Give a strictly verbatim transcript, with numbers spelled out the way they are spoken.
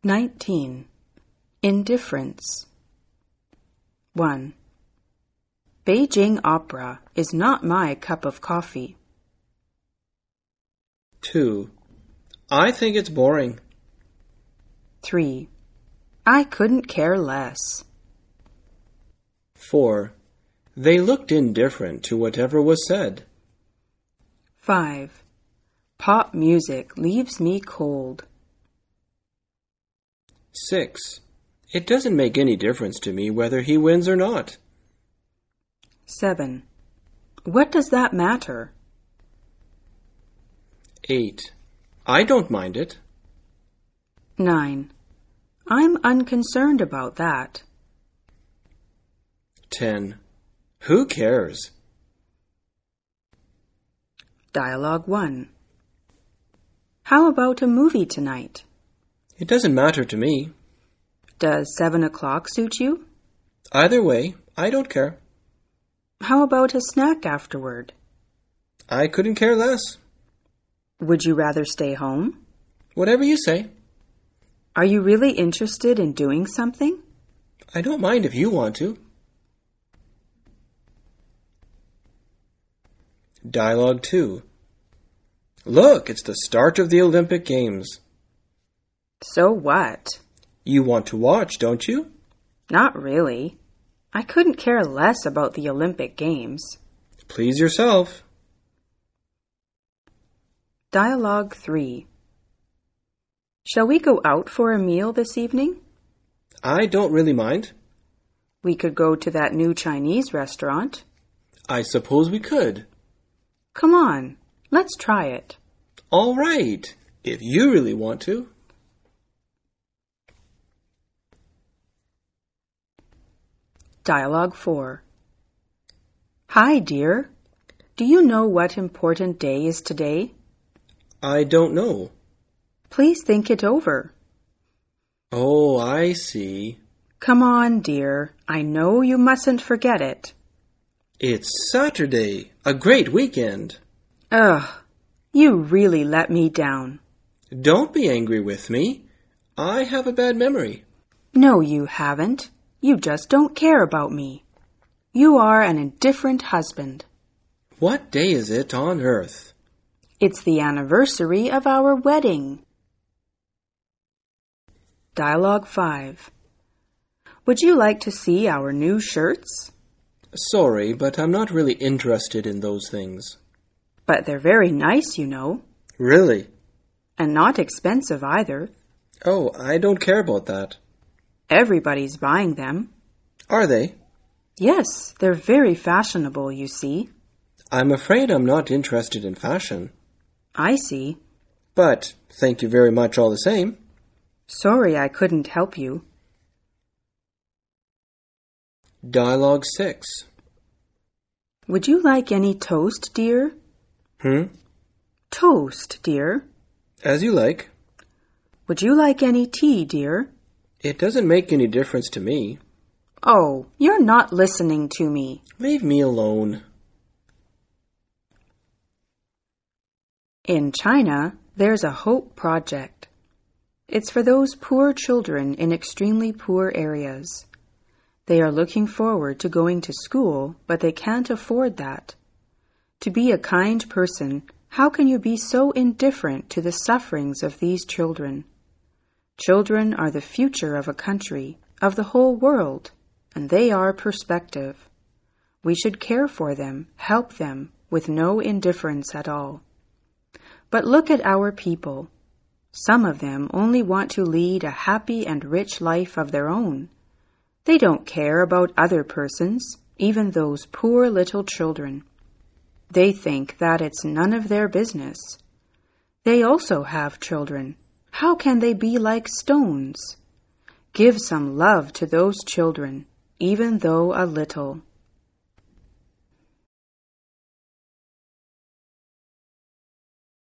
nineteen. Indifference. one. Beijing opera is not my cup of coffee. two. I think it's boring. three. I couldn't care less. four. They looked indifferent to whatever was said. five. Pop music leaves me cold. six. It doesn't make any difference to me whether he wins or not. seven. What does that matter? eight. I don't mind it. nine. I'm unconcerned about that. ten. Who cares? Dialogue one. How about a movie tonight? It doesn't matter to me. Does seven o'clock suit you? Either way, I don't care. How about a snack afterward? I couldn't care less. Would you rather stay home? Whatever you say. Are you really interested in doing something? I don't mind if you want to. Dialogue two. Look, it's the start of the Olympic Games. So what? You want to watch, don't you? Not really. I couldn't care less about the Olympic Games. Please yourself. Dialogue three. Shall we go out for a meal this evening? I don't really mind. We could go to that new Chinese restaurant. I suppose we could. Come on, let's try it. All right, if you really want to. Dialogue four. Hi, dear. Do you know what important day is today? I don't know. Please think it over. Oh, I see. Come on, dear. I know you mustn't forget it. It's Saturday, a great weekend. Ugh, you really let me down. Don't be angry with me. I have a bad memory. No, you haven't. You just don't care about me. You are an indifferent husband. What day is it on earth? It's the anniversary of our wedding. Dialogue five. Would you like to see our new shirts? Sorry, but I'm not really interested in those things. But they're very nice, you know. Really? And not expensive either. Oh, I don't care about that. Everybody's buying them. Are they? Yes, they're very fashionable, you see. I'm afraid I'm not interested in fashion. I see. But thank you very much all the same. Sorry I couldn't help you. Dialogue six. Would you like any toast, dear? Hmm? Toast, dear. As you like. Would you like any tea, dear? It doesn't make any difference to me. Oh, you're not listening to me. Leave me alone. In China, there's a Hope Project. It's for those poor children in extremely poor areas. They are looking forward to going to school, but they can't afford that. To be a kind person, how can you be so indifferent to the sufferings of these children? Children are the future of a country, of the whole world, and they are perspective. We should care for them, help them, with no indifference at all. But look at our people. Some of them only want to lead a happy and rich life of their own. They don't care about other persons, even those poor little children. They think that it's none of their business. They also have children. How can they be like stones? Give some love to those children, even though a little.